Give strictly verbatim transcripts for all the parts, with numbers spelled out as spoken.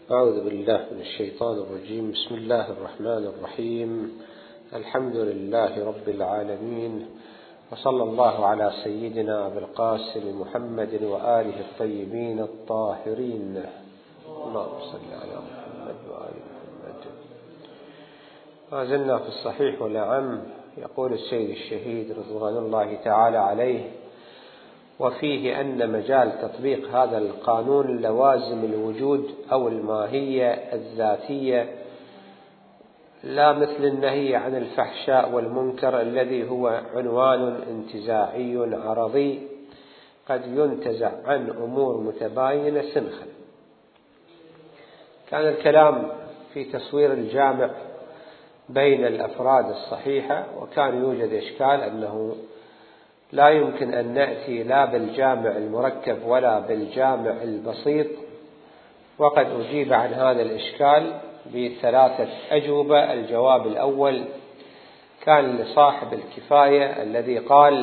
أعوذ بالله من الشيطان الرجيم. بسم الله الرحمن الرحيم. الحمد لله رب العالمين، وصلى الله على سيدنا أبي القاسم محمد وآله الطيبين الطاهرين. اللهم صل على محمد وآل محمد. ما زلنا في الصحيح والأعم. يقول السيد الشهيد رضوان الله تعالى عليه: وفيه أن مجال تطبيق هذا القانون لوازم الوجود أو الماهية الذاتية، لا مثل النهي عن الفحشاء والمنكر الذي هو عنوان انتزاعي عرضي قد ينتزع عن أمور متباينة سنخا. كان الكلام في تصوير الجامع بين الأفراد الصحيحة، وكان يوجد إشكال أنه لا يمكن أن نأتي لا بالجامع المركب ولا بالجامع البسيط، وقد أجيب عن هذا الإشكال بثلاثة أجوبة. الجواب الأول كان لصاحب الكفاية الذي قال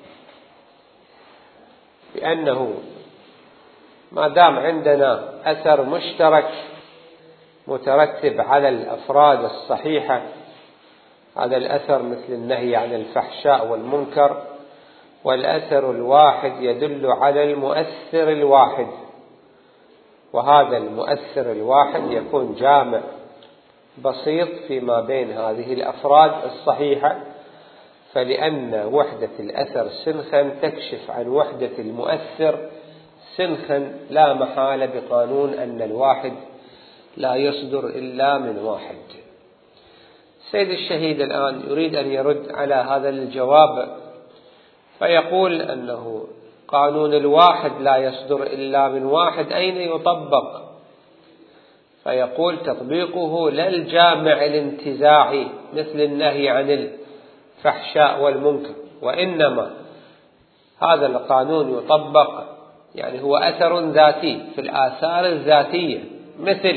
بأنه ما دام عندنا أثر مشترك مترتب على الأفراد الصحيحة، هذا الأثر مثل النهي عن الفحشاء والمنكر، والأثر الواحد يدل على المؤثر الواحد، وهذا المؤثر الواحد يكون جامع بسيط فيما بين هذه الأفراد الصحيحة، فلأن وحدة الأثر سنخا تكشف عن وحدة المؤثر سنخا لا محالة بقانون أن الواحد لا يصدر إلا من واحد. سيد الشهيد الآن يريد أن يرد على هذا الجواب، فيقول أنه قانون الواحد لا يصدر إلا من واحد أين يطبق؟ فيقول تطبيقه لا الجامع الانتزاعي مثل النهي عن الفحشاء والمنكر، وإنما هذا القانون يطبق يعني هو أثر ذاتي في الآثار الذاتية، مثل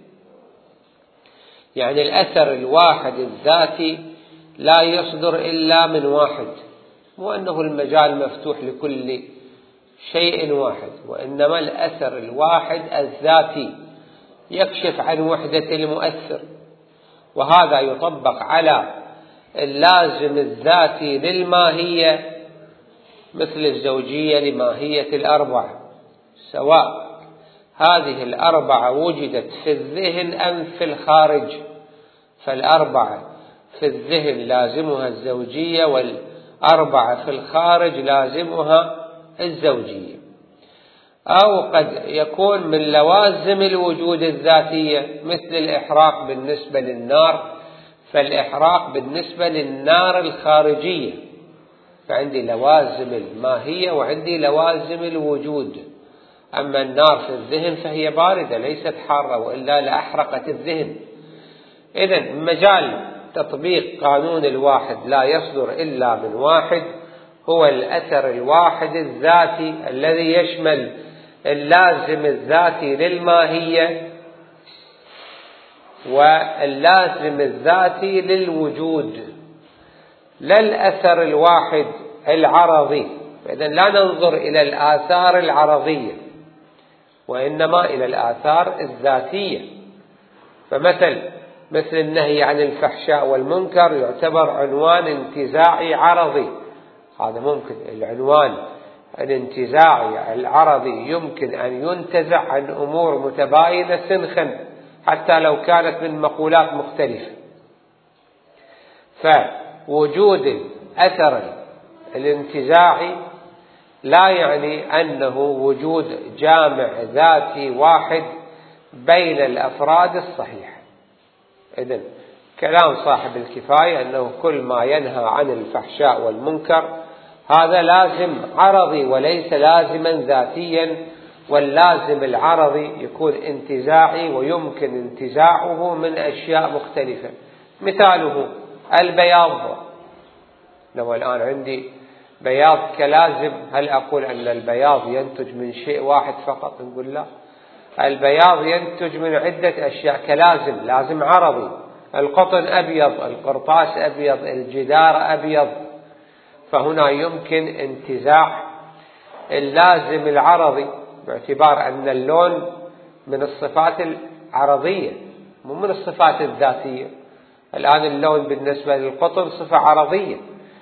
يعني الأثر الواحد الذاتي لا يصدر إلا من واحد، مو أنه المجال مفتوح لكل شيء واحد، وإنما الأثر الواحد الذاتي يكشف عن وحدة المؤثر، وهذا يطبق على اللازم الذاتي للماهية مثل الزوجية لماهية الأربعة، سواء هذه الأربعة وجدت في الذهن أم في الخارج، فالأربعة في الذهن لازمها الزوجية، والأربعة في الخارج لازمها الزوجية. أو قد يكون من لوازم الوجود الذاتية مثل الإحراق بالنسبة للنار، فالإحراق بالنسبة للنار الخارجية، فعندي لوازم الماهية وعندي لوازم الوجود. أما النار في الذهن فهي باردة ليست حارة، وإلا لأحرقت الذهن. إذن مجال تطبيق قانون الواحد لا يصدر إلا من واحد هو الأثر الواحد الذاتي الذي يشمل اللازم الذاتي للماهية واللازم الذاتي للوجود، لا الأثر الواحد العرضي. فإذن لا ننظر إلى الآثار العرضية وإنما إلى الآثار الذاتية. فمثل مثل النهي عن الفحشاء والمنكر يعتبر عنوان انتزاعي عرضي، هذا ممكن العنوان الانتزاعي العرضي يمكن أن ينتزع عن أمور متباينة سنخا حتى لو كانت من مقولات مختلفة. فوجود الأثر الانتزاعي لا يعني أنه وجود جامع ذاتي واحد بين الأفراد الصحيحة. إذن كلام صاحب الكفاية أنه كل ما ينهى عن الفحشاء والمنكر هذا لازم عرضي وليس لازما ذاتيا، واللازم العرضي يكون انتزاعي ويمكن انتزاعه من أشياء مختلفة. مثاله البياض. لو الآن عندي بياض كلازم، هل أقول أن البياض ينتج من شيء واحد فقط؟ نقول لا، البياض ينتج من عدة أشياء كلازم، لازم عرضي. القطن أبيض، القرطاس أبيض، الجدار أبيض، فهنا يمكن انتزاع اللازم العرضي باعتبار أن اللون من الصفات عرضية مو من الصفات الذاتية. الآن اللون بالنسبة للقطن صفة عرضية،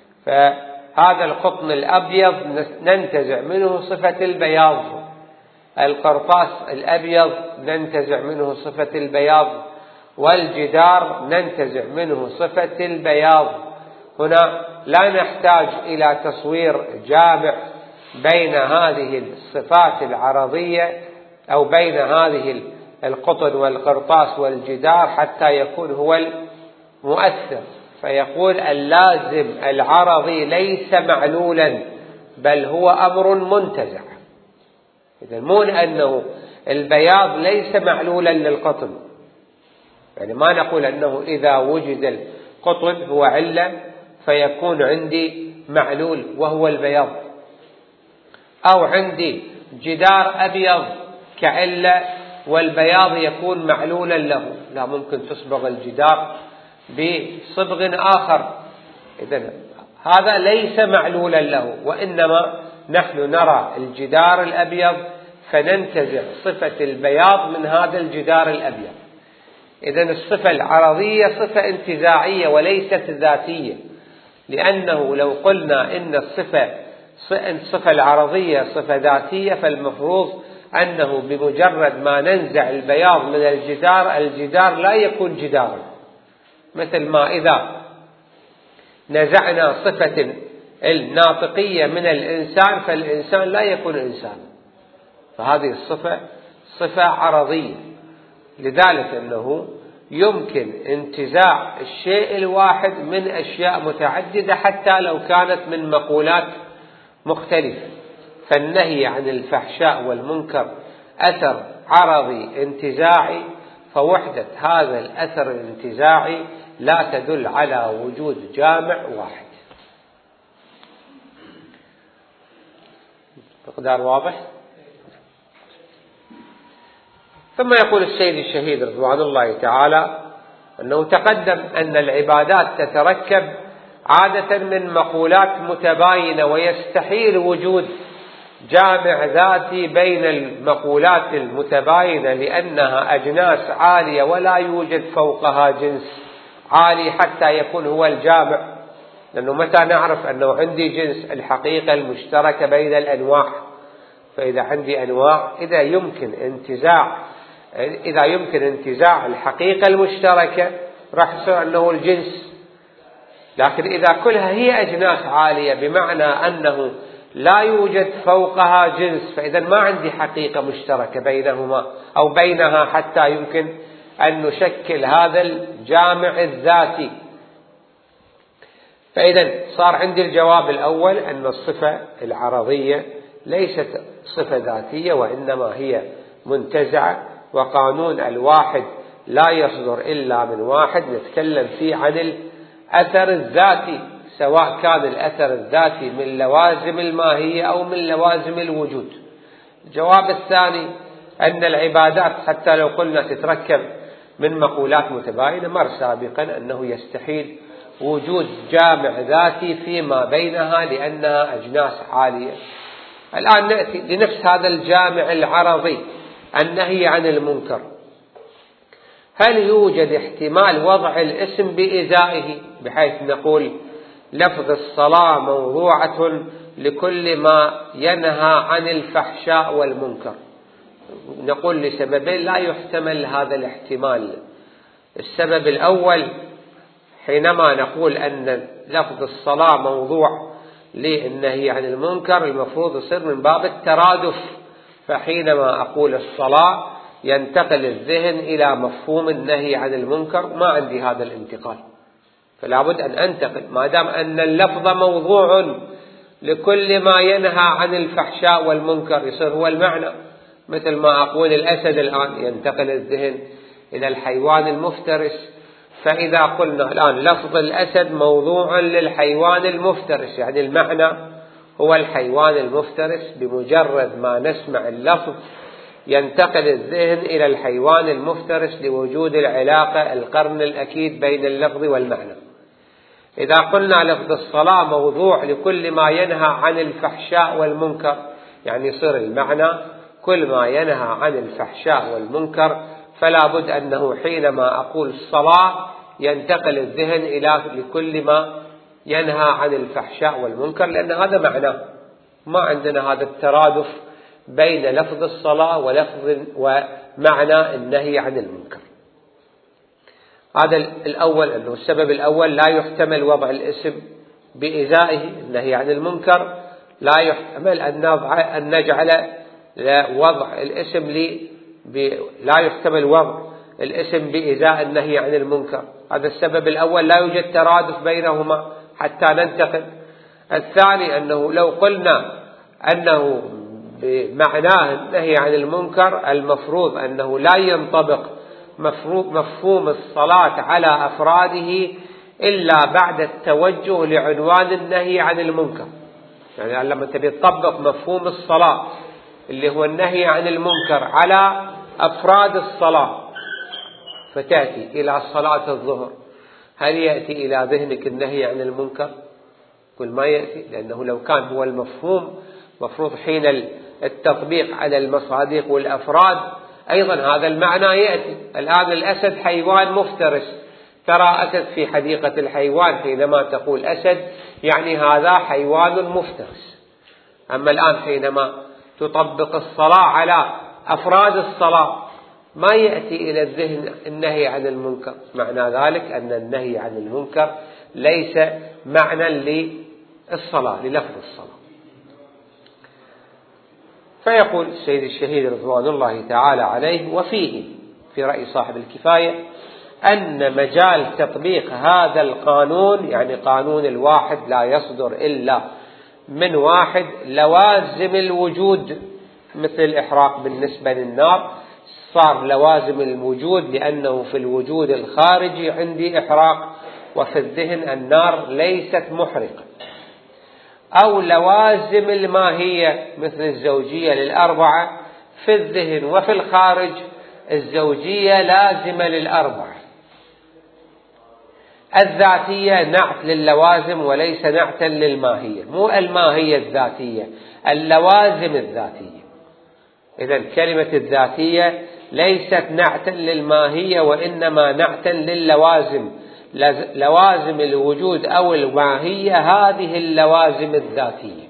فهذا القطن الأبيض ننتزع منه صفة البياض، القرطاس الأبيض ننتزع منه صفة البياض، والجدار ننتزع منه صفة البياض. هنا لا نحتاج إلى تصوير جامع بين هذه الصفات العرضية أو بين هذه القطن والقرطاس والجدار حتى يكون هو المؤثر. فيقول اللازم العرضي ليس معلولا بل هو أمر منتزع. إذا مو أنه البياض ليس معلولا للقطن، يعني ما نقول أنه إذا وجد القطن هو علة فيكون عندي معلول وهو البياض، أو عندي جدار أبيض كعلة والبياض يكون معلولا له. لا، ممكن تصبغ الجدار بصبغ آخر، إذن هذا ليس معلولا له، وإنما نحن نرى الجدار الأبيض فننتزع صفة البياض من هذا الجدار الأبيض. إذن الصفة العرضية صفة انتزاعية وليست ذاتية، لأنه لو قلنا إن الصفة الصفة العرضية صفة ذاتية فالمفروض أنه بمجرد ما ننزع البياض من الجدار الجدار لا يكون جدارا، مثل ما إذا نزعنا صفة الناطقية من الإنسان فالإنسان لا يكون إنسان. فهذه الصفة صفة عرضية، لذلك أنه يمكن انتزاع الشيء الواحد من أشياء متعددة حتى لو كانت من مقولات مختلفة. فالنهي عن الفحشاء والمنكر أثر عرضي انتزاعي، فوحدة هذا الأثر الانتزاعي لا تدل على وجود جامع واحد. مقدار واضح؟ ثم يقول السيد الشهيد رضوان الله تعالى أنه تقدم أن العبادات تتركب عادة من مقولات متباينة، ويستحيل وجود جامع ذاتي بين المقولات المتباينة لأنها أجناس عالية ولا يوجد فوقها جنس عالي حتى يكون هو الجامع. لأنه متى نعرف أنه عندي جنس؟ الحقيقة المشتركة بين الأنواع. فإذا عندي أنواع إذا يمكن انتزاع إذا يمكن انتزاع الحقيقة المشتركة راح يصير أنه الجنس. لكن إذا كلها هي أجناس عالية بمعنى أنه لا يوجد فوقها جنس، فإذا ما عندي حقيقة مشتركة بينهما أو بينها حتى يمكن أن نشكل هذا الجامع الذاتي. فإذا صار عندي الجواب الأول أن الصفة العرضية ليست صفة ذاتية وإنما هي منتزعة، وقانون الواحد لا يصدر إلا من واحد. نتكلم فيه عن الأثر الذاتي، سواء كان الأثر الذاتي من لوازم الماهية أو من لوازم الوجود. الجواب الثاني أن العبادات حتى لو قلنا تتركب من مقولات متباينة، مر سابقا أنه يستحيل وجود جامع ذاتي فيما بينها لأنها أجناس عالية. الآن نأتي لنفس هذا الجامع العرضي، النهي عن المنكر. هل يوجد احتمال وضع الاسم بإزائه بحيث نقول لفظ الصلاة موضوعة لكل ما ينهى عن الفحشاء والمنكر؟ نقول لسببين لا يحتمل هذا الاحتمال. السبب الأول حينما نقول أن لفظ الصلاة موضوع للنهي عن المنكر المفروض يصير من باب الترادف، فحينما أقول الصلاة ينتقل الذهن إلى مفهوم النهي عن المنكر، ما عندي هذا الانتقال، فلا بد أن أنتقل. ما دام أن اللفظ موضوع لكل ما ينهى عن الفحشاء والمنكر يصير هو المعنى. مثل ما أقول الأسد الآن ينتقل الذهن إلى الحيوان المفترس، فإذا قلنا الآن لفظ الأسد موضوع للحيوان المفترس يعني المعنى هو الحيوان المفترس، بمجرد ما نسمع اللفظ ينتقل الذهن إلى الحيوان المفترس لوجود العلاقة القرن الأكيد بين اللفظ والمعنى. إذا قلنا لفظ الصلاة موضوع لكل ما ينهى عن الفحشاء والمنكر يعني يصير المعنى كل ما ينهى عن الفحشاء والمنكر، فلا بد أنه حينما أقول الصلاة ينتقل الذهن إلى لكل ما ينهى عن الفحشاء والمنكر، لأن هذا معناه. ما عندنا هذا الترادف بين لفظ الصلاة ولفظ ومعنى النهي عن المنكر. هذا الأول، أنه السبب الأول لا يحتمل وضع الاسم بإزائه النهي عن المنكر، لا يحتمل أن نجعل وضع الاسم لي لا يحتمل وضع الاسم بإزاء النهي عن المنكر. هذا السبب الأول، لا يوجد ترادف بينهما حتى ننتقل. الثاني أنه لو قلنا أنه بمعناه النهي عن المنكر، المفروض أنه لا ينطبق مفهوم الصلاة على أفراده إلا بعد التوجه لعنوان النهي عن المنكر. يعني لما تبي تطبق مفهوم الصلاة اللي هو النهي عن المنكر على أفراد الصلاة، فتأتي إلى صلاة الظهر، هل يأتي إلى ذهنك النهي عن المنكر؟ قل ما يأتي، لأنه لو كان هو المفهوم مفروض حين التطبيق على المصادق والأفراد أيضا هذا المعنى يأتي. الآن الأسد حيوان مفترس، ترى أسد في حديقة الحيوان، حينما تقول أسد يعني هذا حيوان مفترس. أما الآن حينما تطبق الصلاة على أفراد الصلاة ما يأتي إلى الذهن النهي عن المنكر. معنى ذلك أن النهي عن المنكر ليس معنى للصلاة، للفظ الصلاة. فيقول السيد الشهيد رضوان الله تعالى عليه: وفيه، في رأي صاحب الكفاية، أن مجال تطبيق هذا القانون، يعني قانون الواحد لا يصدر إلا من واحد، لوازم الوجود، مثل الإحراق بالنسبة للنار صار لوازم الوجود، لأنه في الوجود الخارجي عندي إحراق، وفي الذهن النار ليست محرقة. أو لوازم الماهية مثل الزوجية للأربعة، في الذهن وفي الخارج الزوجية لازمة للأربعة. الذاتية نعت للوازم وليس نعتا للماهية، مو الماهية الذاتية، اللوازم الذاتية. إذن كلمة الذاتية ليست نعتا للماهية، وإنما نعتا للوازم، لوازم الوجود أو الماهية، هذه اللوازم الذاتية.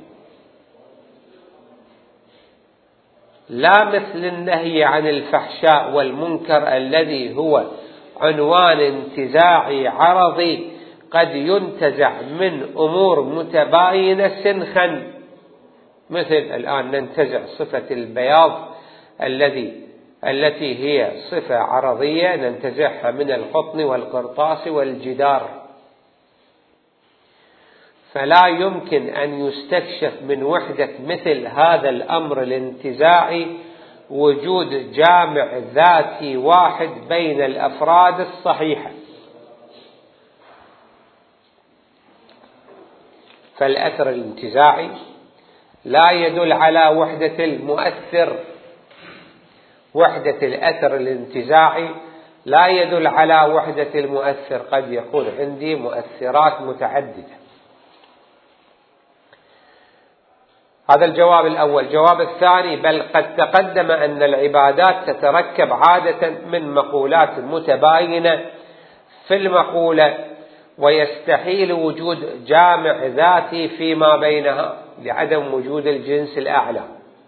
لا مثل النهي عن الفحشاء والمنكر الذي هو عنوان انتزاعي عرضي قد ينتزع من أمور متباينة سنخا، مثل الآن ننتزع صفة البياض الذي التي هي صفة عرضية، ننتزعها من القطن والقرطاس والجدار. فلا يمكن أن يستكشف من وحدة مثل هذا الأمر الانتزاعي وجود جامع ذاتي واحد بين الأفراد الصحيحة. فالأثر الانتزاعي لا يدل على وحدة المؤثر، وحدة الأثر الانتزاعي لا يدل على وحدة المؤثر، قد يكون عندي مؤثرات متعددة. هذا الجواب الأول. الجواب الثاني: بل قد تقدم أن العبادات تتركب عادة من مقولات متباينة في المقولة، ويستحيل وجود جامع ذاتي فيما بينها لعدم وجود الجنس الأعلى.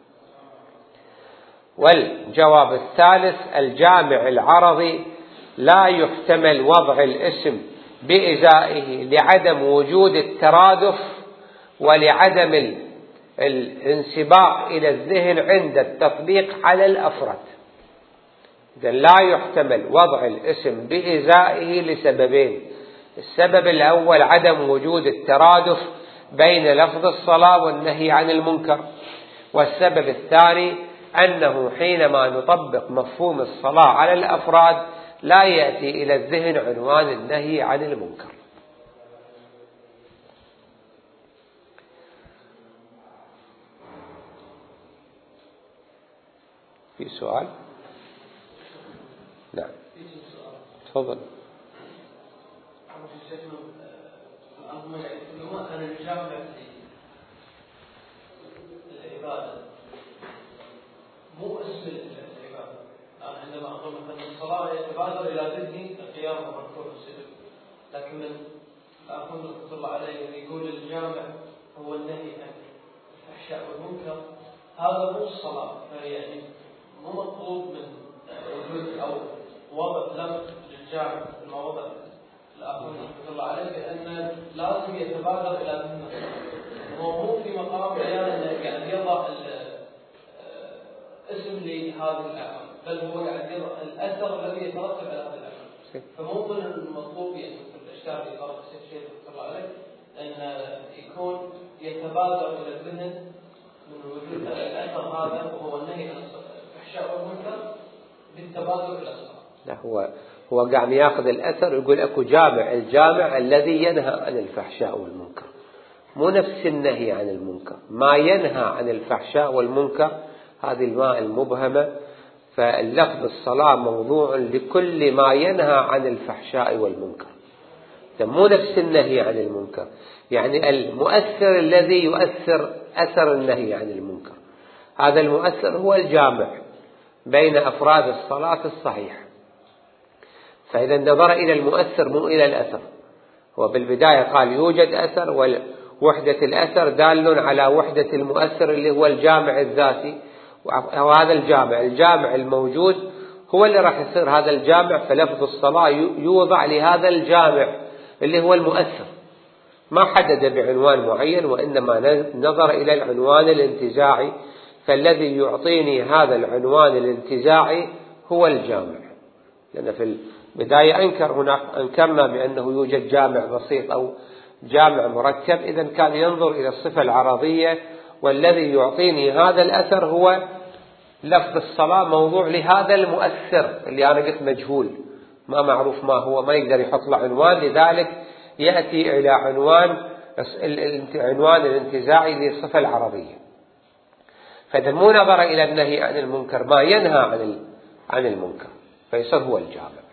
والجواب الثالث: الجامع العرضي لا يحتمل وضع الاسم بإزائه لعدم وجود الترادف ولعدم الانسباق إلى الذهن عند التطبيق على الأفراد. إذن لا يحتمل وضع الاسم بإزائه لسببين: السبب الأول عدم وجود الترادف بين لفظ الصلاة والنهي عن المنكر، والسبب الثاني أنه حينما نطبق مفهوم الصلاة على الأفراد لا يأتي إلى الذهن عنوان النهي عن المنكر. في سؤال؟ نعم تفضل. مو اسم العبادة، عندما أقول مثلا الصلاة يتبادر إلى ذهني القيام والركوع والسجود، لكن من أخونا رحمة الله عليه يقول الجامع هو النهي عن الفحشاء والمنكر، هذا مو الصلاة، فيعني مو مطلوب من وجود أو وضع لفظ للجامع في المواضع الأخونا رحمة الله عليه بأن لازم يتبادر إلى ذهنه، هو مو في مقام بيان أن يضع اسم لهذه الأعمال، بل هو قاعد يضع الأثر الذي يترتب على هذه الأعمال. فمو من المطلوب يعني في الأشكال اللي طرق الشيخ رحمه الله عليه أن يكون يتبادر إلى الذهن من وجود الأثر هذا وهو النهي عن الفحشاء والمنكر بالتبادر إلى الصلاة. لا، هو هو قاعد ياخذ الأثر يقول أكو جامع، الجامع الذي ينهى عن الفحشاء والمنكر، مو نفس النهي عن المنكر. ما ينهى عن الفحشاء والمنكر هذه الماء المبهمة، فاللفظ الصلاة موضوع لكل ما ينهى عن الفحشاء والمنكر، مو نفس النهي عن المنكر. يعني المؤثر الذي يؤثر أثر النهي عن المنكر، هذا المؤثر هو الجامع بين أفراد الصلاة الصحيحة. فإذا نظر إلى المؤثر مو إلى الأثر. هو بالبداية قال يوجد أثر، ووحدة الأثر دال على وحدة المؤثر اللي هو الجامع الذاتي، وهذا الجامع الجامع الموجود هو اللي راح يصير هذا الجامع، فلفظ الصلاة يوضع لهذا الجامع اللي هو المؤثر، ما حدد بعنوان معين، وإنما نظر إلى العنوان الانتزاعي، فالذي يعطيني هذا العنوان الانتزاعي هو الجامع. لأن في البداية أنكر هناك أنكرنا بأنه يوجد جامع بسيط أو جامع مركب، إذن كان ينظر إلى الصفة العرضية، والذي يعطيني هذا الأثر هو لفظ الصلاة موضوع لهذا المؤثر اللي أنا قلت مجهول، ما معروف ما هو، ما يقدر يحط له عنوان، لذلك يأتي إلى عنوان عنوان الانتزاعي للصفة العرضية. فإذا مو نظر إلى النهي عن المنكر، ما ينهى عن عن المنكر، فيصير هو الجامع.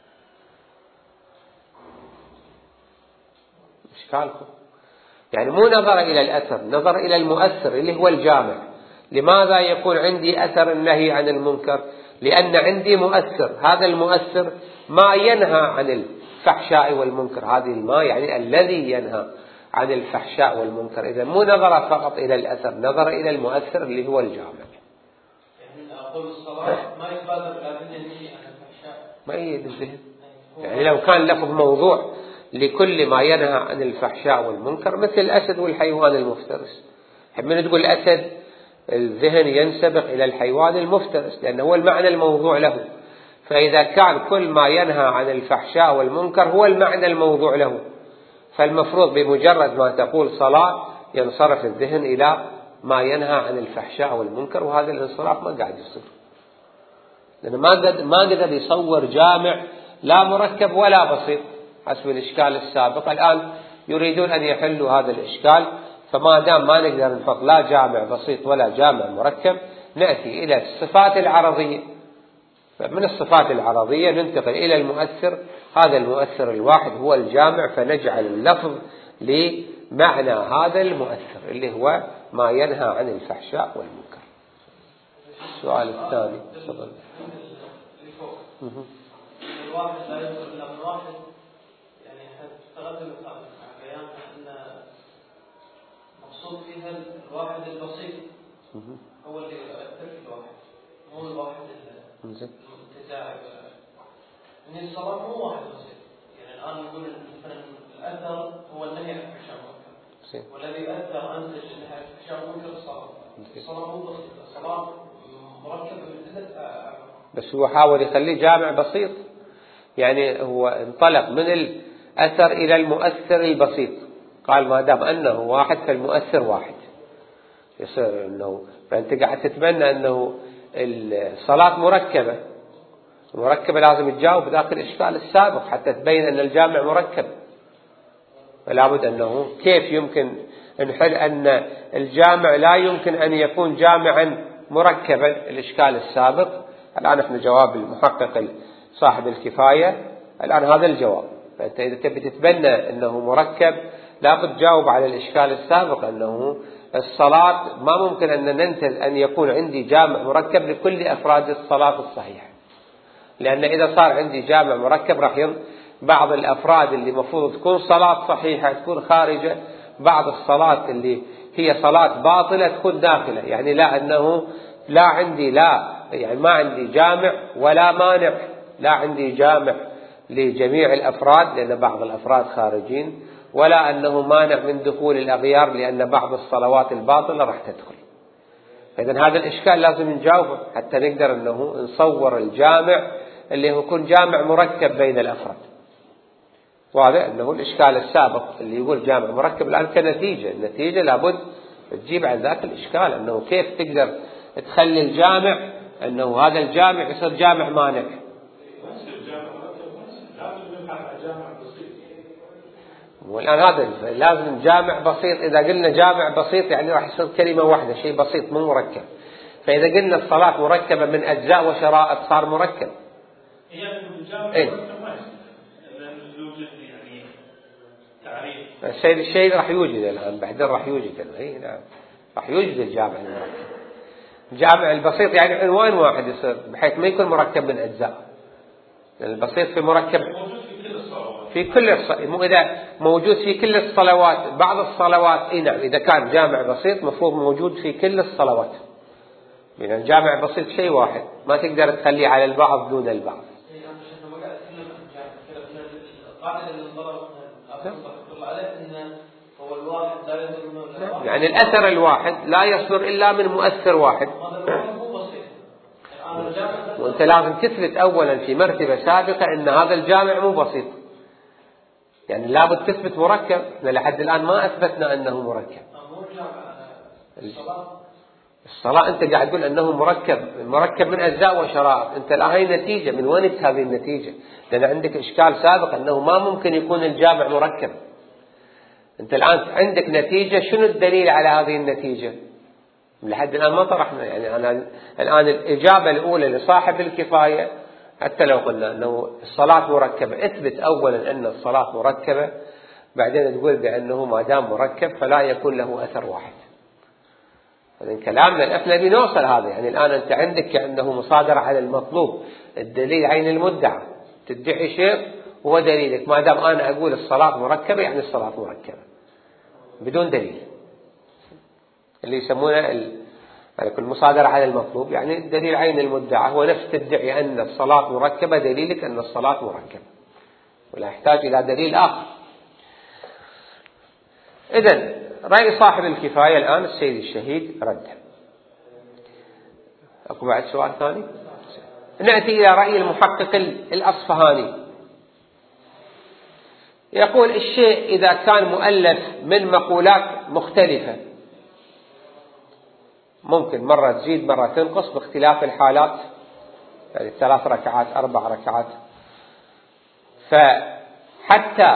إشكالكم؟ يعني مو نظر إلى الأثر، نظر إلى المؤثر اللي هو الجامع. لماذا يكون عندي أثر النهي عن المنكر؟ لأن عندي مؤثر، هذا المؤثر ما ينهى عن الفحشاء والمنكر، هذه ما يعني الذي ينهى عن الفحشاء والمنكر. إذا مو نظر فقط إلى الأثر، نظر إلى المؤثر اللي هو الجامع. يعني أقول الصلاة ما يتبادر إلى ذهن النهي عن الفحشاء، ما يجي الذهن. يعني لو كان لفظ موضوع لكل ما ينهى عن الفحشاء والمنكر، مثل الأسد والحيوان المفترس، من تقول الأسد الذهن ينسبق إلى الحيوان المفترس، لأنه هو المعنى الموضوع له. فإذا كان كل ما ينهى عن الفحشاء والمنكر هو المعنى الموضوع له، فالمفروض بمجرد ما تقول صلاة ينصرف الذهن إلى ما ينهى عن الفحشاء والمنكر، وهذا الانصراف ما قاعد يصير، لأنه ما قدر يصور جامع لا مركب ولا بسيط حسب الإشكال السابق. الآن يريدون أن يحلوا هذا الإشكال، فما دام ما نقدر نحط لا جامع بسيط ولا جامع مركب، نأتي إلى الصفات العرضية. فمن الصفات العرضية ننتقل إلى المؤثر، هذا المؤثر الواحد هو الجامع، فنجعل اللفظ لمعنى هذا المؤثر اللي هو ما ينهى عن الفحشاء والمنكر. السؤال الثاني تفضل. الواحد لا يصل إلى من واحد، يعني تقدم بيان أن مقصود فيها الواحد البسيط هو اللي يؤثر في الواحد، مو الواحد المتزاعم. إن الصلاة مو واحد بسيط، يعني الآن نقول مثلا الأثر هو النهي عن الفحشاء والمنكر، والذي أثر أنتج النهي عن الفحشاء والمنكر الصلاة. الصلاة مو بسيطة، الصلاة مركبة من عدة. بس هو حاول يخليه جامع بسيط، يعني هو انطلق من الأثر إلى المؤثر البسيط، قال ما دام أنه واحد فالمؤثر واحد، يصير أنه فأنت قاعد تتمنى أنه الصلاة مركبة، مركبة لازم تجاوب ذاك الإشكال السابق حتى تبين أن الجامع مركب. فلا بد أنه كيف يمكن نحل أن الجامع لا يمكن أن يكون جامعا مركبا، الإشكال السابق. الآن احنا جواب المحقق صاحب الكفاية، الآن هذا الجواب. فأنت إذا تبي تتبنى أنه مركب لابد تجاوب على الإشكال السابق، أنه الصلاة ما ممكن أن ننتج أن يكون عندي جامع مركب لكل أفراد الصلاة الصحيحة، لأن إذا صار عندي جامع مركب راح ين بعض الأفراد اللي مفروض تكون صلاة صحيحة تكون خارجة، بعض الصلاة اللي هي صلاة باطلة تكون داخلة. يعني لا أنه لا عندي لا يعني ما عندي جامع ولا مانع، لا عندي جامع لجميع الأفراد لأن بعض الأفراد خارجين، ولا أنه مانع من دخول الأغيار لأن بعض الصلوات الباطلة راح تدخل. فإذن هذا الإشكال لازم نجاوبه حتى نقدر أنه نصور الجامع اللي هو يكون جامع مركب بين الأفراد. وهذا أنه الإشكال السابق اللي يقول جامع مركب الآن كنتيجة، النتيجة لابد تجيب عن ذاك الإشكال أنه كيف تقدر تخلي الجامع أنه هذا الجامع يصير جامع مانع. والآن هذا لازم جامع بسيط. إذا قلنا جامع بسيط يعني راح يصير كلمة واحدة، شيء بسيط مو مركب. فإذا قلنا الصلاة مركبة من أجزاء وشرائط صار مركب. إيه؟ الشيء الشيء راح يوجد الآن بعدين راح يوجد. إيه نعم راح يوجد الجامع المركب. الجامع البسيط يعني عنوان واحد يصير بحيث ما يكون مركب من أجزاء. لأن البسيط في مركب في كل الص... مو إذا موجود في كل الصلوات. بعض الصلوات إيه نعم إذا كان جامع بسيط مفروض موجود في كل الصلوات. يعني الجامع بسيط شيء واحد ما تقدر تخليه على البعض دون البعض. يعني الأثر الواحد لا يصدر إلا من مؤثر واحد. وأنت لازم تثبت أولا في مرتبة سابقة أن هذا الجامع مو بسيط. يعني لابد تثبت مركب. احنا لحد الآن ما أثبتنا أنه مركب. الصلاة أنت قاعد تقول أنه مركب مركب من أجزاء وشرائط. أنت الآن هاي نتيجة من وين هذه النتيجة؟ لأن عندك إشكال سابق أنه ما ممكن يكون الجامع مركب. أنت الآن عندك نتيجة، شنو الدليل على هذه النتيجة؟ لحد الآن ما طرحنا. يعني أنا الآن الإجابة الأولى لصاحب الكفاية حتى لو قلنا أنه الصلاة مركبة اثبت أولا أن الصلاة مركبة، بعدين تقول بأنه ما دام مركب فلا يكون له أثر واحد. يعني كلامنا احنا بنوصل هذا. يعني الآن أنت عندك كأنه مصادرة على المطلوب، الدليل عين المدعى، تدعي شيء هو دليلك. ما دام أنا أقول الصلاة مركبة يعني الصلاة مركبة بدون دليل، اللي يسمونه المصادرة على المطلوب. يعني الدليل عين المدعى هو نفس تدعي أن الصلاة مركبة، دليلك أن الصلاة مركبة ولا يحتاج إلى دليل آخر. إذن رأي صاحب الكفاية الآن السيد الشهيد رد. أكو بعد سؤال ثاني؟ نأتي إلى رأي المحقق الأصفهاني. يقول الشيء إذا كان مؤلف من مقولات مختلفة ممكن مرة تزيد مرة تنقص باختلاف الحالات، يعني ثلاث ركعات أربع ركعات. فحتى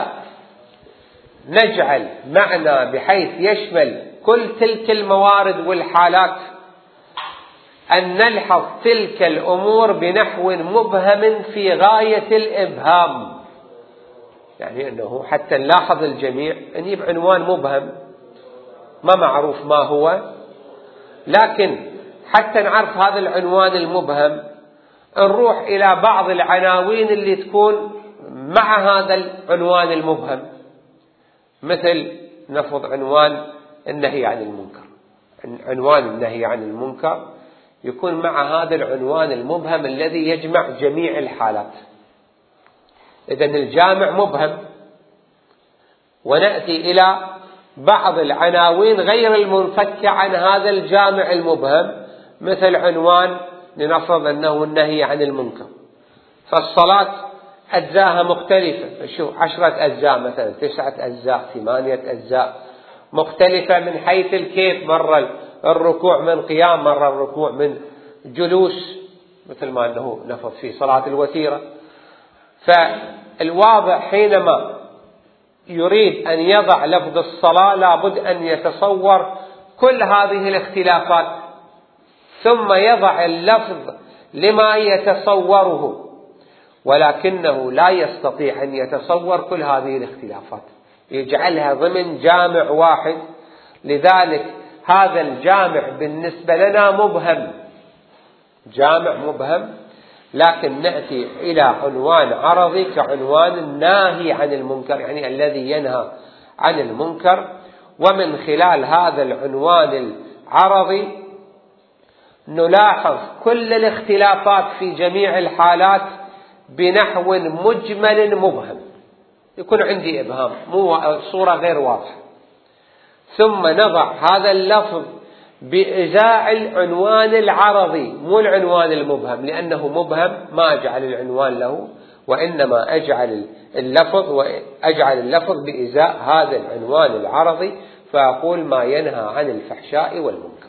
نجعل معنى بحيث يشمل كل تلك الموارد والحالات أن نلحظ تلك الأمور بنحو مبهم في غاية الإبهام. يعني أنه حتى نلاحظ الجميع نجيب عنوان مبهم ما معروف ما هو، لكن حتى نعرف هذا العنوان المبهم نروح إلى بعض العناوين اللي تكون مع هذا العنوان المبهم. مثل نفرض عنوان النهي عن المنكر. عنوان النهي عن المنكر يكون مع هذا العنوان المبهم الذي يجمع جميع الحالات. إذن الجامع مبهم، ونأتي إلى بعض العناوين غير المنفكة عن هذا الجامع المبهم، مثل عنوان لنفرض أنه النهي عن المنكر. فالصلاة أجزاءها مختلفة، شوف عشرة أجزاء مثلا، تسعة أجزاء، ثمانية أجزاء، مختلفة من حيث الكيف، مرة الركوع من قيام، مرة الركوع من جلوس، مثل ما أنه نفرض في صلاة الوتيرة. فالواضح حينما يريد أن يضع لفظ الصلاة لابد أن يتصور كل هذه الاختلافات ثم يضع اللفظ لما يتصوره، ولكنه لا يستطيع أن يتصور كل هذه الاختلافات، يجعلها ضمن جامع واحد. لذلك هذا الجامع بالنسبة لنا مبهم، جامع مبهم لكن نأتي إلى عنوان عرضي كعنوان الناهي عن المنكر، يعني الذي ينهى عن المنكر. ومن خلال هذا العنوان العرضي نلاحظ كل الاختلافات في جميع الحالات بنحو مجمل مبهم، يكون عندي إبهام، مو صورة غير واضحة، ثم نضع هذا اللفظ بإزاء العنوان العرضي مو العنوان المبهم، لأنه مبهم ما أجعل العنوان له، وإنما أجعل اللفظ وأجعل اللفظ بإزاء هذا العنوان العرضي، فأقول ما ينهى عن الفحشاء والمنكر.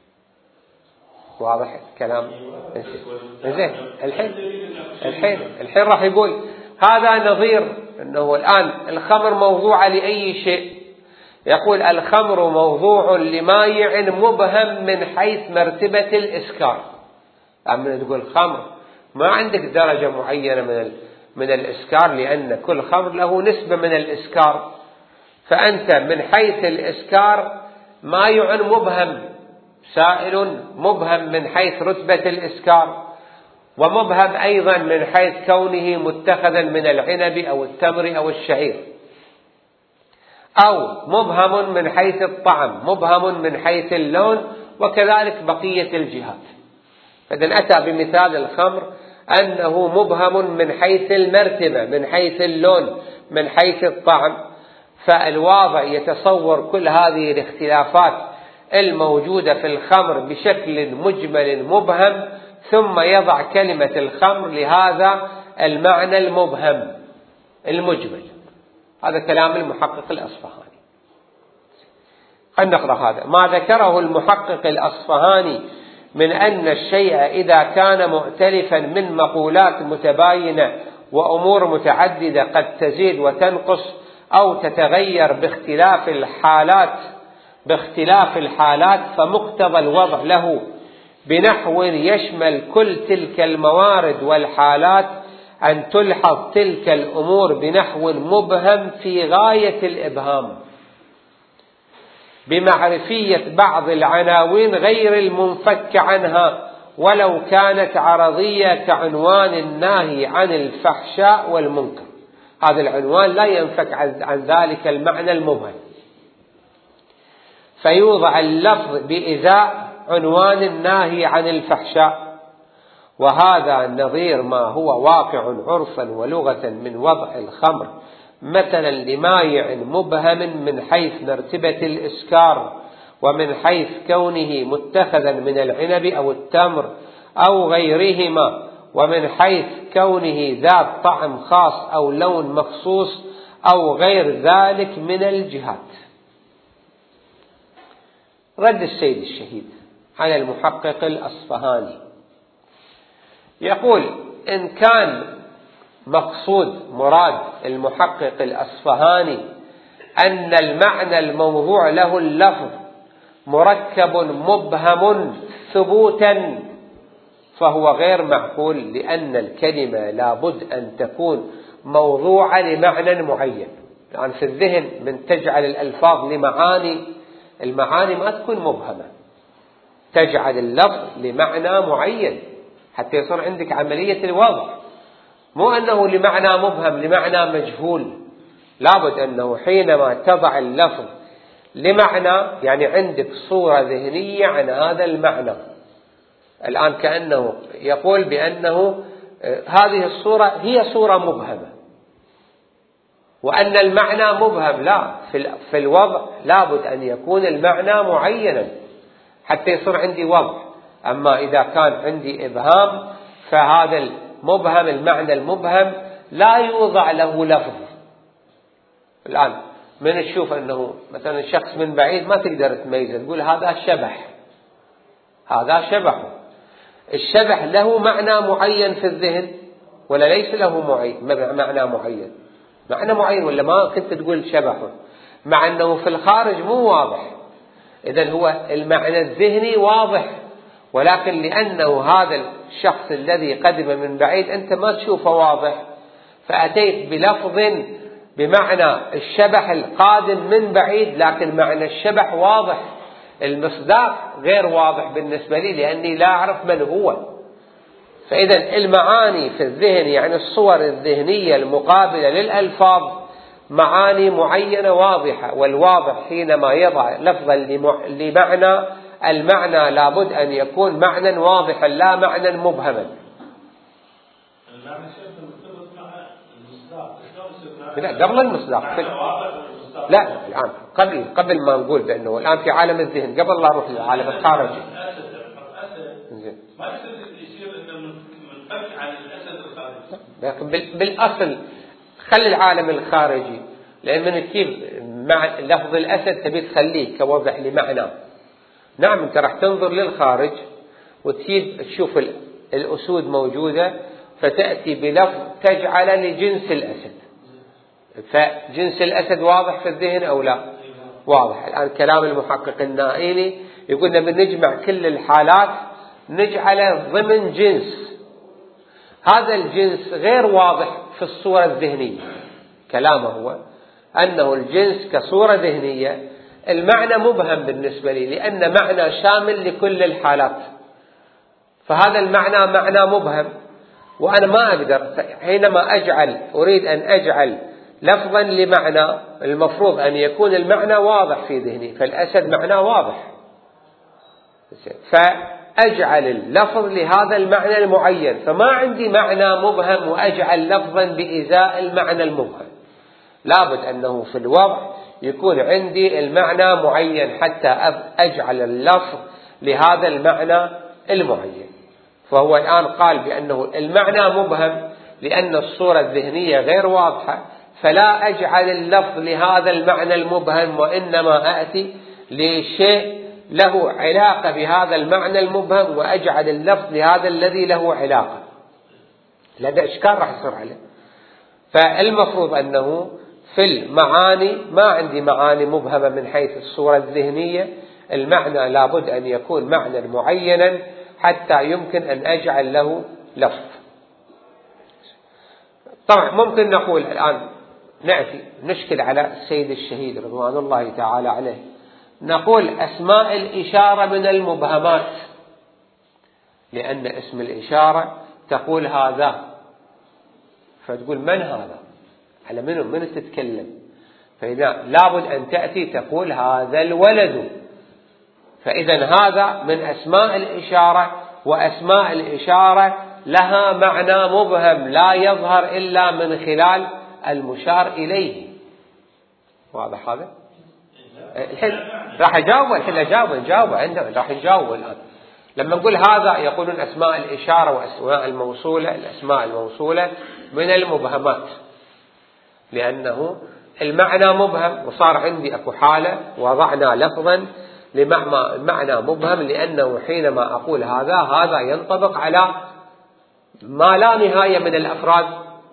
واضح الكلام؟ زين. الحين الحين الحين راح يقول هذا نظير أنه الآن الخمر موضوعة لأي شيء. يقول الخمر موضوع لمايع مبهم من حيث مرتبة الإسكار. لما تقول خمر ما عندك درجة معينة من من الإسكار، لأن كل خمر له نسبة من الإسكار، فأنت من حيث الإسكار مايع مبهم، سائل مبهم من حيث رتبة الإسكار، ومبهم أيضا من حيث كونه متخذا من العنب أو التمر أو الشعير، أو مبهم من حيث الطعم، مبهم من حيث اللون، وكذلك بقية الجهات. فإذا أتى بمثال الخمر أنه مبهم من حيث المرتبة، من حيث اللون، من حيث الطعم. فالواضع يتصور كل هذه الاختلافات الموجودة في الخمر بشكل مجمل مبهم، ثم يضع كلمة الخمر لهذا المعنى المبهم المجمل. هذا كلام المحقق الأصفهاني. خلينا نقرأ هذا ما ذكره المحقق الأصفهاني من أن الشيء إذا كان مؤتلفا من مقولات متباينة وأمور متعددة قد تزيد وتنقص أو تتغير باختلاف الحالات باختلاف الحالات فمقتضى الوضع له بنحو يشمل كل تلك الموارد والحالات أن تلحظ تلك الأمور بنحو مبهم في غاية الإبهام، بمعرفية بعض العناوين غير المنفك عنها ولو كانت عرضية كعنوان الناهي عن الفحشاء والمنكر. هذا العنوان لا ينفك عن ذلك المعنى المبهم، فيوضع اللفظ بإزاء عنوان الناهي عن الفحشاء. وهذا نظير ما هو واقع عرفا ولغة من وضع الخمر مثلا لمايع مبهم من حيث مرتبة الإسكار، ومن حيث كونه متخذا من العنب أو التمر أو غيرهما، ومن حيث كونه ذات طعم خاص أو لون مخصوص أو غير ذلك من الجهات. رد السيد الشهيد على المحقق الأصفهاني، يقول إن كان مقصود مراد المحقق الأصفهاني أن المعنى الموضوع له اللفظ مركب مبهم ثبوتا، فهو غير معقول، لأن الكلمة لابد أن تكون موضوعة لمعنى معين. يعني في الذهن من تجعل الألفاظ لمعاني، المعاني ما تكون مبهمة، تجعل اللفظ لمعنى معين حتى يصير عندك عملية الوضع، مو أنه لمعنى مبهم لمعنى مجهول. لابد أنه حينما تضع اللفظ لمعنى يعني عندك صورة ذهنية عن هذا المعنى. الآن كأنه يقول بأنه هذه الصورة هي صورة مبهمة، وأن المعنى مبهم. لا، في الوضع لابد أن يكون المعنى معينا حتى يصير عندي وضع. أما إذا كان عندي إبهام فهذا المبهم، المعنى المبهم لا يوضع له لفظ. الآن من تشوف أنه مثلا شخص من بعيد ما تقدر تميزه، تقول هذا شبح، هذا شبح. الشبح له معنى معين في الذهن ولا ليس له معنى معين؟ معنى معين، ولا ما كنت تقول شبح، مع أنه في الخارج مو واضح. إذن هو المعنى الذهني واضح، ولكن لأنه هذا الشخص الذي قدم من بعيد أنت ما تشوفه واضح، فأتيت بلفظ بمعنى الشبح القادم من بعيد، لكن معنى الشبح واضح. المصداق غير واضح بالنسبة لي لأني لا أعرف من هو، فإذا المعاني في الذهن يعني الصور الذهنية المقابلة للألفاظ معاني معينة واضحة، والواضح حينما يضع لفظا لمعنى المعنى لابد أن يكون معنى واضحا لا معنى مبهما. لا قبل المصداق لا الآن قبل قبل ما نقول بأنه الآن في عالم الذهن قبل لا نروح للعالم الخارجي. ما يصير انه منفك عن الاسد الخارجي. لكن بالاصل خلي العالم الخارجي، لان من تجيب مع لفظ الاسد تبي تخليه كوضح لمعنى. نعم انت راح تنظر للخارج وتجيب تشوف الاسود موجوده فتاتي بلفظ تجعل لجنس الاسد، فجنس الاسد واضح في الذهن او لا؟ واضح. الان كلام المحقق النائلي يقول لنا بنجمع كل الحالات نجعله ضمن جنس، هذا الجنس غير واضح في الصورة الذهنية. كلامه هو أنه الجنس كصورة ذهنية المعنى مبهم بالنسبة لي، لأن معنى شامل لكل الحالات، فهذا المعنى معنى مبهم، وأنا ما أقدر حينما أجعل أريد أن أجعل لفظا لمعنى المفروض أن يكون المعنى واضح في ذهني، فالأسد معنى واضح، فأجعل اللفظ لهذا المعنى المعين، فما عندي معنى مبهم وأجعل لفظا بإزاء المعنى المبهم. لابد أنه في الوضع يكون عندي المعنى معين حتى أجعل اللفظ لهذا المعنى المعين. فهو الآن قال بأنه المعنى مبهم لأن الصورة الذهنية غير واضحة، فلا أجعل اللفظ لهذا المعنى المبهم، وإنما أأتي لشيء له علاقة بهذا المعنى المبهم وأجعل اللفظ لهذا الذي له علاقة. لذا إشكال راح يصير عليه. فالمفروض أنه في المعاني ما عندي معاني مبهمة من حيث الصورة الذهنية، المعنى لابد أن يكون معنى معينا حتى يمكن أن أجعل له لفظ. طبعا ممكن نقول الآن نأتي نشكل على السيد الشهيد رضوان الله تعالى عليه، نقول أسماء الإشارة من المبهمات، لأن اسم الإشارة تقول هذا، فتقول من هذا، على منه من تتكلم، فإذا لابد أن تأتي تقول هذا الولد، فإذا هذا من أسماء الإشارة، وأسماء الإشارة لها معنى مبهم لا يظهر إلا من خلال المشار إليه. واضح هذا؟ الحين راح أجاوب، الحين أجاوب نجاوب عندنا راح نجاوب الآن. لما نقول هذا يقولون أسماء الإشارة وأسماء الموصولة، الأسماء الموصولة من المبهمات، لأنه المعنى مبهم، وصار عندي أكو حالة وضعنا لفظا لمعنى مبهم، لأنه حينما أقول هذا هذا ينطبق على ما لا نهاية من الأفراد،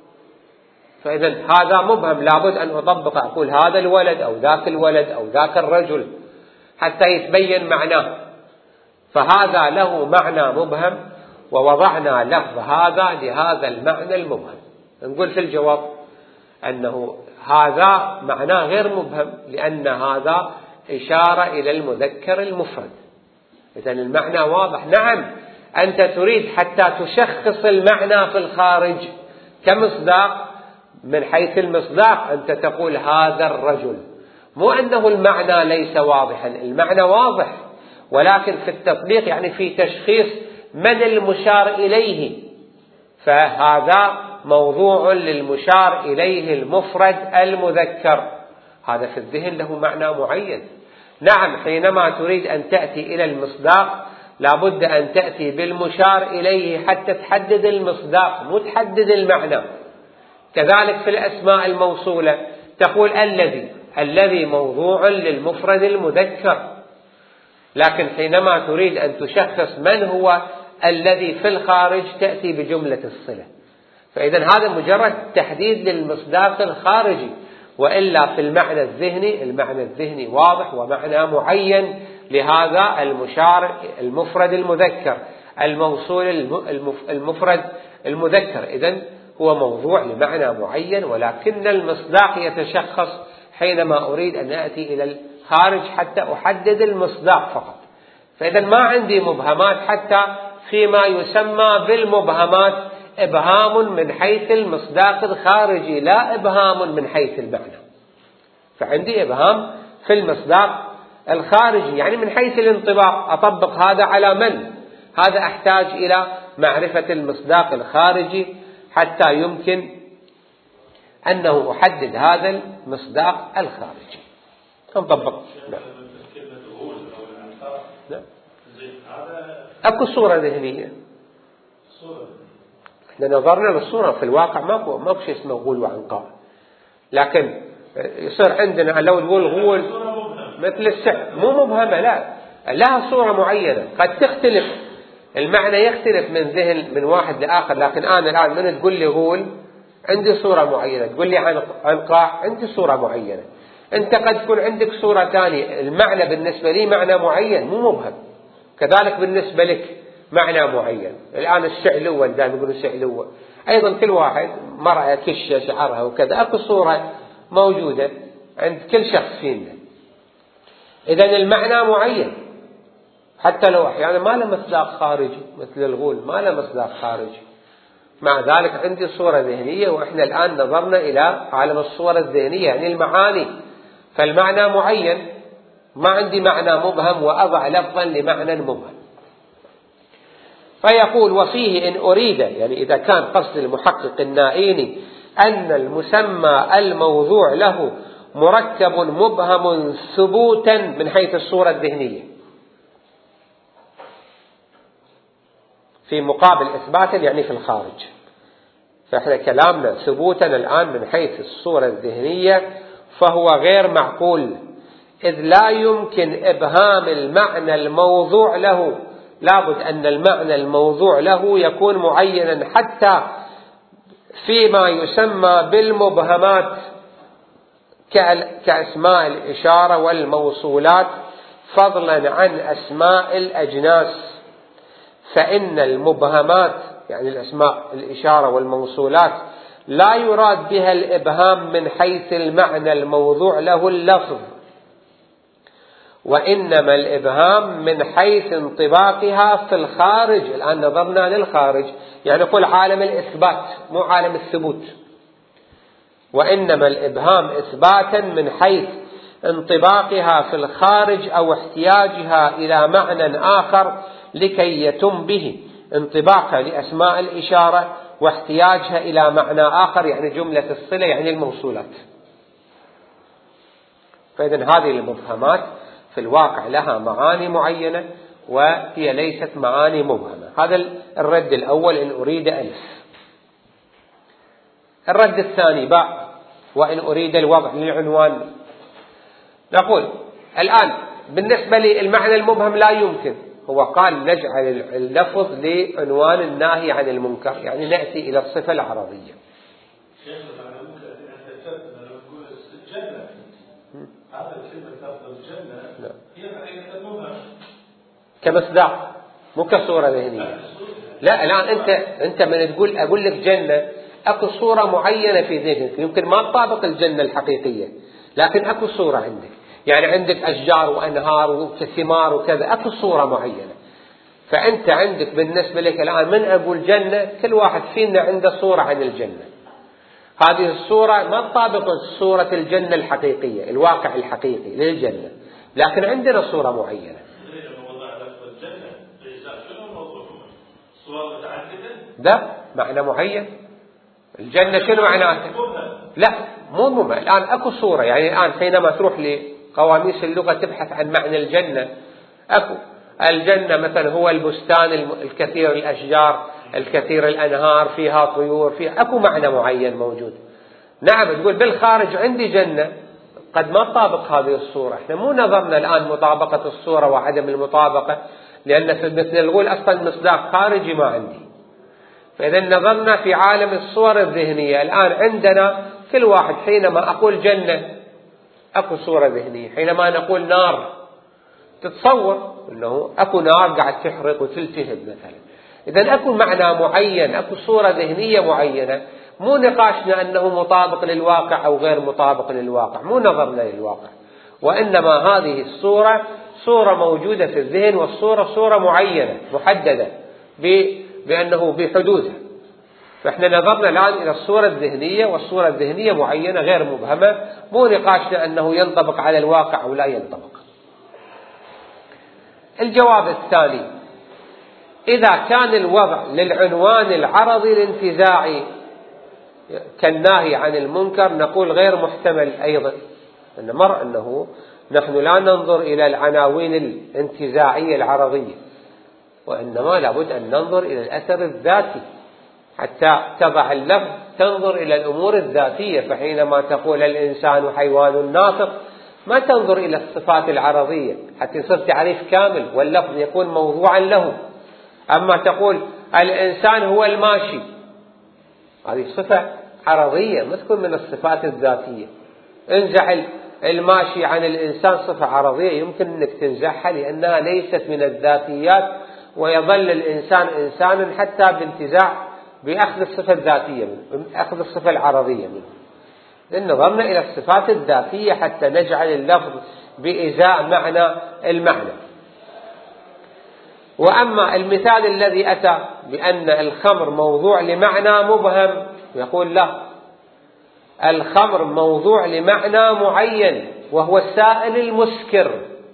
فإذا هذا مبهم لابد أن أطبق أقول هذا الولد أو ذاك الولد أو ذاك الرجل حتى يتبين معناه، فهذا له معنى مبهم ووضعنا لفظ هذا لهذا المعنى المبهم. نقول في الجواب أنه هذا معناه غير مبهم، لأن هذا إشارة إلى المذكر المفرد، إذن المعنى واضح. نعم أنت تريد حتى تشخص المعنى في الخارج كمصداق، من حيث المصداق أنت تقول هذا الرجل، مو أنه المعنى ليس واضحا، المعنى واضح، ولكن في التطبيق يعني في تشخيص من المشار إليه، فهذا موضوع للمشار إليه المفرد المذكر، هذا في الذهن له معنى معين. نعم حينما تريد أن تأتي إلى المصداق لابد أن تأتي بالمشار إليه حتى تحدد المصداق مو تحدد المعنى. كذلك في الأسماء الموصولة تقول الذي، الذي موضوع للمفرد المذكر، لكن حينما تريد أن تشخص من هو الذي في الخارج تأتي بجملة الصلة، فإذا هذا مجرد تحديد للمصداق الخارجي، وإلا في المعنى الذهني المعنى الذهني واضح ومعنى معين لهذا المشار المفرد المذكر الموصول المفرد المذكر، إذن هو موضوع لمعنى معين، ولكن المصداق يتشخص حينما أريد أن أتي إلى الخارج حتى أحدد المصداق فقط. فإذا ما عندي مبهمات حتى فيما يسمى بالمبهمات إبهام من حيث المصداق الخارجي لا إبهام من حيث المعنى. فعندي إبهام في المصداق الخارجي يعني من حيث الانطباق، أطبق هذا على من؟ هذا أحتاج إلى معرفة المصداق الخارجي حتى يمكن أنه أحدد هذا المصداق الخارجي. نطبق. نعم. نعم. أكو صورة ذهنية. إحنا نظرنا للصورة في الواقع ماكو ماكو شيء اسمه غول وعنقاء، لكن يصير عندنا لو نقول غول مثل السحر مو مبهمة، لا لها صورة معينة قد تختلف المعنى يختلف من ذهن من واحد لآخر، لكن أنا الآن من تقول لي غول عندي صورة معينة، تقول لي عنقاء عندي صورة معينة. أنت قد تكون عندك صورة ثانية، المعنى بالنسبة لي معنى معين مو مبهم، كذلك بالنسبة لك معنى معين. الآن الشعلوة دائما يقولون الشعلوة، أيضا كل واحد مرأة كشة شعرها وكذا، أكو صورة موجودة عند كل شخص فينا. إذن المعنى معين حتى لو أحيانا ما له مصداق خارجي مثل الغول ما له مصداق خارجي، مع ذلك عندي صورة ذهنية. وإحنا الآن نظرنا إلى عالم الصورة الذهنية يعني المعاني، فالمعنى معين، ما عندي معنى مبهم وأضع لفظا لمعنى مبهم. فيقول وفيه إن أريد، يعني إذا كان قصد المحقق النائيني أن المسمى الموضوع له مركب مبهم ثبوتا من حيث الصورة الذهنية في مقابل إثباتا يعني في الخارج. فإحنا كلامنا ثبوتا الآن من حيث الصورة الذهنية فهو غير معقول، إذ لا يمكن إبهام المعنى الموضوع له، لابد أن المعنى الموضوع له يكون معينا حتى فيما يسمى بالمبهمات كأسماء الإشارة والموصولات فضلا عن أسماء الأجناس. فإن المبهمات يعني الأسماء الإشارة والموصولات لا يراد بها الإبهام من حيث المعنى الموضوع له اللفظ، وإنما الإبهام من حيث انطباقها في الخارج. الآن نظرنا للخارج يعني كل عالم الإثبات مو عالم الثبوت، وإنما الإبهام إثباتا من حيث انطباقها في الخارج أو احتياجها إلى معنى آخر لكي يتم به انطباقها لأسماء الإشارة واحتياجها إلى معنى آخر يعني جملة الصلة يعني الموصولات. فإذن هذه المبهمات في الواقع لها معاني معينة وهي ليست معاني مبهمة. هذا الرد الأول إن أريد ألف. الرد الثاني باء وإن أريد الوضع للعنوان. نقول الآن بالنسبة للمعنى المبهم لا يمكن، هو قال نجعل اللفظ لعنوان الناهي عن المنكر يعني نأتي إلى الصفة العربية. هذا الكلمة تفضل الجنة هي حقيقة مبهم كمصداق مو كصورة ذهنية. لا الآن أنت أنت من تقول أقول لك جنة أكو صورة معينة في ذهنك يمكن ما تطابق الجنة الحقيقية، لكن أكو صورة عندك، يعني عندك أشجار وأنهار وثمار وكذا أكو صورة معينة. فأنت عندك بالنسبة لك الآن من أقول جنة كل واحد فينا عنده صورة عن الجنة، هذه الصورة ما تطابق صورة الجنة الحقيقية الواقع الحقيقي للجنة، لكن عندنا صورة معينة. ده معنى معين. الجنة شنو معناته؟ لا مو مو الآن أكو صورة، يعني الآن حينما تروح لقواميس اللغة تبحث عن معنى الجنة أكو الجنة مثلا هو البستان الكثير الأشجار الكثير الأنهار فيها طيور فيها أكو معنى معين موجود. نعم تقول بالخارج عندي جنة قد ما تطابق هذه الصورة. احنا مو نظرنا الآن مطابقة الصورة وعدم المطابقة، لأن في مثل الغول أصلا مصداق خارجي ما عندي. فإذا نظرنا في عالم الصور الذهنية الآن عندنا كل واحد حينما أقول جنة أكو صورة ذهنية، حينما نقول نار تتصور أنه أكو نار قاعد تحرق وتلتهب مثلا. إذا أكو معنى معين أكو صورة ذهنية معينة، مو نقاشنا أنه مطابق للواقع أو غير مطابق للواقع، مو نظرنا للواقع، وإنما هذه الصورة صورة موجودة في الذهن، والصورة صورة معينة محددة بأنه بحدودها. فإحنا نظرنا الآن إلى الصورة الذهنية، والصورة الذهنية معينة غير مبهمة، مو نقاشنا أنه ينطبق على الواقع أو لا ينطبق. الجواب الثاني: إذا كان الوضع للعنوان العرضي الانتزاعي كالناهي عن المنكر نقول غير محتمل أيضا، أن مر أنه نحن لا ننظر إلى العناوين الانتزاعية العرضية، وإنما لابد أن ننظر إلى الأثر الذاتي. حتى تضع اللفظ تنظر إلى الأمور الذاتية، فحينما تقول الإنسان حيوان ناطق ما تنظر إلى الصفات العرضية حتى يصير تعريف كامل واللفظ يكون موضوعا له. أما تقول الإنسان هو الماشي، هذه صفة عرضية ما تكون من الصفات الذاتية. انزع الماشي عن الإنسان صفة عرضية يمكن أنك تنزعها لأنها ليست من الذاتيات، ويظل الإنسان إنسانا حتى بانتزاع بأخذ الصفة الذاتية منه، أخذ الصفة العرضية منه. لأن نظرنا إلى الصفات الذاتية حتى نجعل اللفظ بإزاء معنى المعنى. وأما المثال الذي أتى بأن الخمر موضوع لمعنى مبهم، يقول لا، الخمر موضوع لمعنى معين وهو السائل المسكر.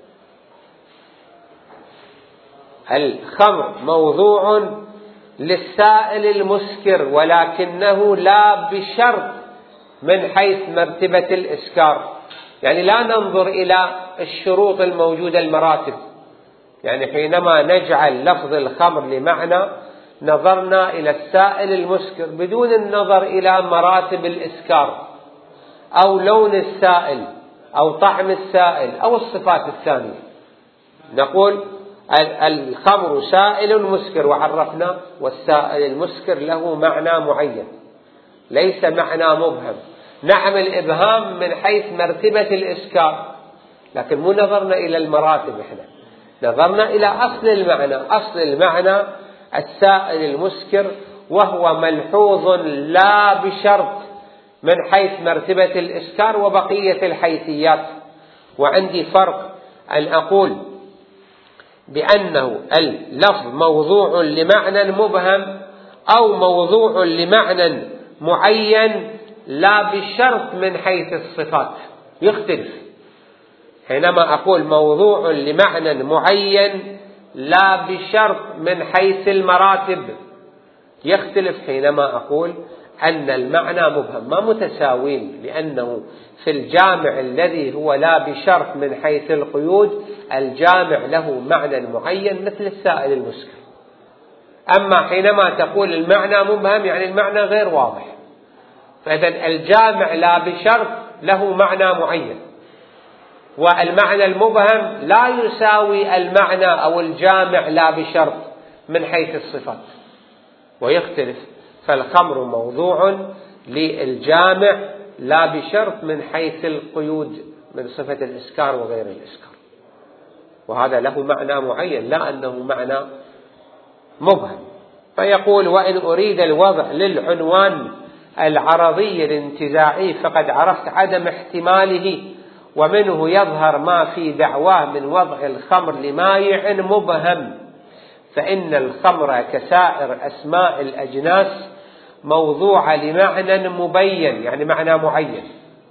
الخمر موضوع للسائل المسكر، ولكنه لا بشرط من حيث مرتبة الإسكار. يعني لا ننظر إلى الشروط الموجودة المراتب، يعني حينما نجعل لفظ الخمر لمعنى نظرنا إلى السائل المسكر بدون النظر إلى مراتب الإسكار أو لون السائل أو طعم السائل أو الصفات الثانية. نقول الخمر سائل مسكر وعرفنا، والسائل المسكر له معنى معين ليس معنى مبهم. نعم الإبهام من حيث مرتبة الإسكار، لكن مو نظرنا إلى المراتب، إحنا نظرنا إلى أصل المعنى. أصل المعنى السائل المسكر، وهو ملحوظ لا بشرط من حيث مرتبة الإسكار وبقية الحيثيات. وعندي فرق أن أقول بأنه اللفظ موضوع لمعنى مبهم أو موضوع لمعنى معين لا بشرط من حيث الصفات، يختلف. حينما أقول موضوع لمعنى معين لا بشرط من حيث المراتب يختلف حينما أقول أن المعنى مبهم، ما متساوين، لأنه في الجامع الذي هو لا بشرط من حيث القيود الجامع له معنى معين مثل السائل المسكر. أما حينما تقول المعنى مبهم يعني المعنى غير واضح، فإذا الجامع لا بشرط له معنى معين، والمعنى المبهم لا يساوي المعنى أو الجامع لا بشرط من حيث الصفات ويختلف. فالخمر موضوع للجامع لا بشرط من حيث القيود من صفة الإسكار وغير الإسكار، وهذا له معنى معين لا أنه معنى مبهم. فيقول وإن أريد الوضع للعنوان العرضي الانتزاعي فقد عرفت عدم احتماله، ومنه يظهر ما في دعواه من وضع الخمر لمايع مبهم، فإن الخمر كسائر أسماء الأجناس موضوع لمعنى مبين، يعني معنى معين،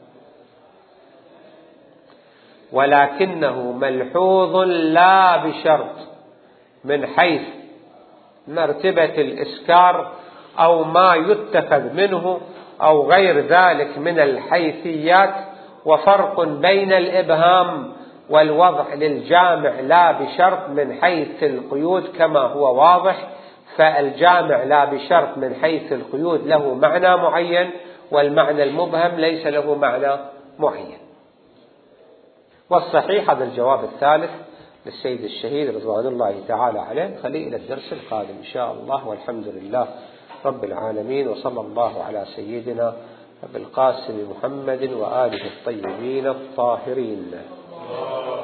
ولكنه ملحوظ لا بشرط من حيث مرتبة الإسكار أو ما يتخذ منه أو غير ذلك من الحيثيات. وفرق بين الإبهام والوضع للجامع لا بشرط من حيث القيود كما هو واضح، فالجامع لا بشرط من حيث القيود له معنى معين، والمعنى المبهم ليس له معنى معين. والصحيح هذا الجواب الثالث للسيد الشهيد رضوان الله تعالى عليه. خليه إلى الدرس القادم إن شاء الله، والحمد لله رب العالمين، وصلى الله على سيدنا أبي القاسم محمد وآله الطيبين الطاهرين.